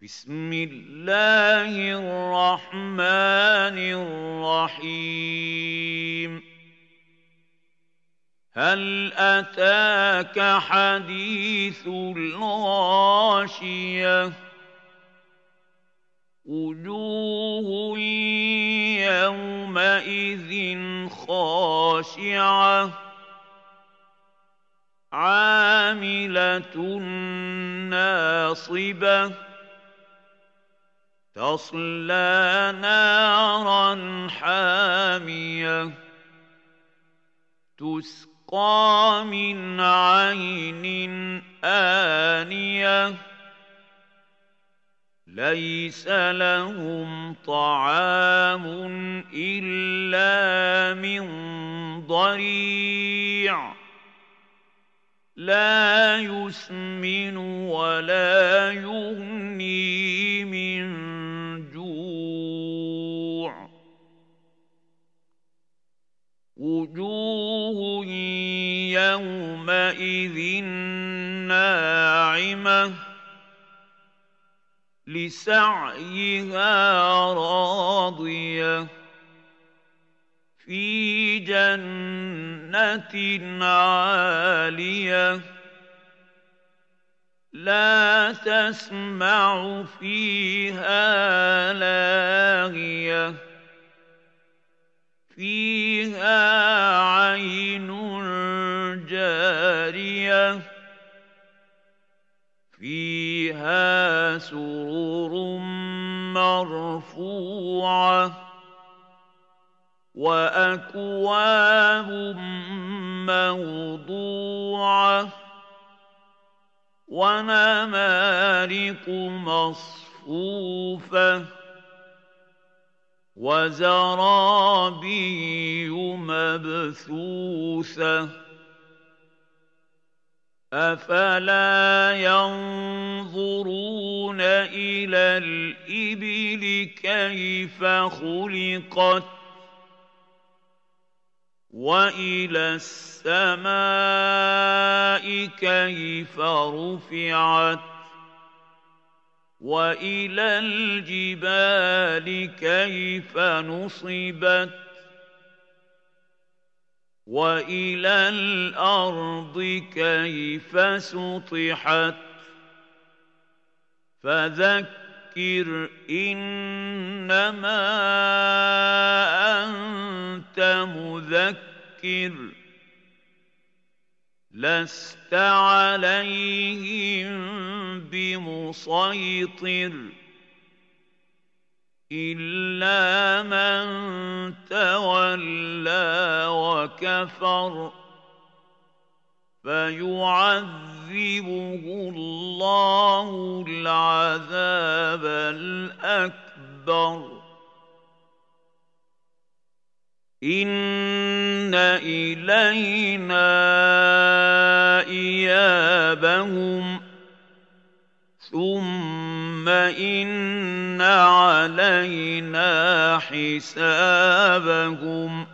بسم الله الرحمن الرحيم هل أتاك حديث الغاشية وجوه يومئذ خاشعة عاملة ناصبة تصلى نارا حامية تسقى من عين آنية ليس لهم طعام إلا من ضريع لا يسمن ولا يغني من جوع وجوه يومئذ ناعمة لسعيها راضية في جنة عالية لا تسمع فيها لاغية فيها عين جارية فيها سرر مرفوعة وأكواب موضوعة ونمارق مصفوفة وزرابي مبثوثة أفلا ينظرون إلى الإبل كيف خلقت وإلى السماء كيف رفعت وإلى الجبال كيف نصبت وإلى الأرض كيف سطحت فذكر إنما أنت مذكر لست عليهم بمسيطر إلا من تولى وكفر فيعذبه الله العذاب الأكبر إن إلينا إيابهم ثم إن علينا حسابهم